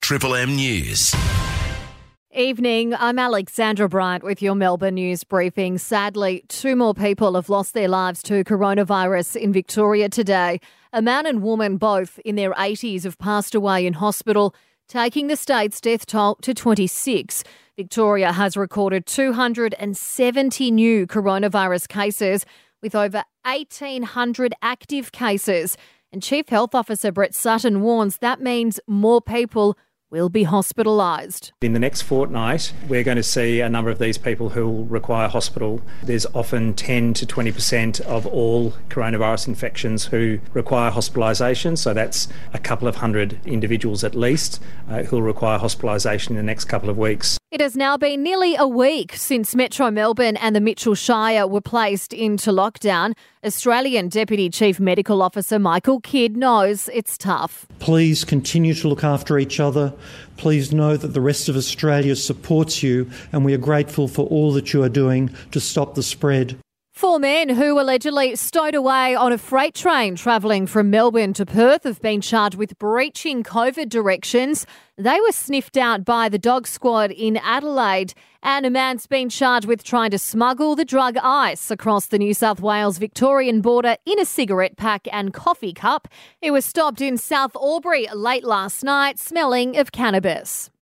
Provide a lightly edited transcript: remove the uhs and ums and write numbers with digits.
Triple M News. Evening, I'm Alexandra Bryant with your Melbourne News briefing. Sadly, 2 more people have lost their lives to coronavirus in Victoria today. A man and woman, both in their 80s, have passed away in hospital, taking the state's death toll to 26. Victoria has recorded 270 new coronavirus cases with over 1,800 active cases. And Chief Health Officer Brett Sutton warns that means more people will be hospitalised. In the next fortnight, we're going to see a number of these people who will require hospital. There's often 10 to 20% of all coronavirus infections who require hospitalisation, so that's a couple of hundred individuals at least who will require hospitalisation in the next couple of weeks. It has now been nearly a week since Metro Melbourne and the Mitchell Shire were placed into lockdown. Australian Deputy Chief Medical Officer Michael Kidd knows it's tough. Please continue to look after each other. Please know that the rest of Australia supports you, and we are grateful for all that you are doing to stop the spread. 4 men who allegedly stowed away on a freight train travelling from Melbourne to Perth have been charged with breaching COVID directions. They were sniffed out by the dog squad in Adelaide, and a man's been charged with trying to smuggle the drug ice across the New South Wales-Victorian border in a cigarette pack and coffee cup. He was stopped in South Albury late last night, smelling of cannabis.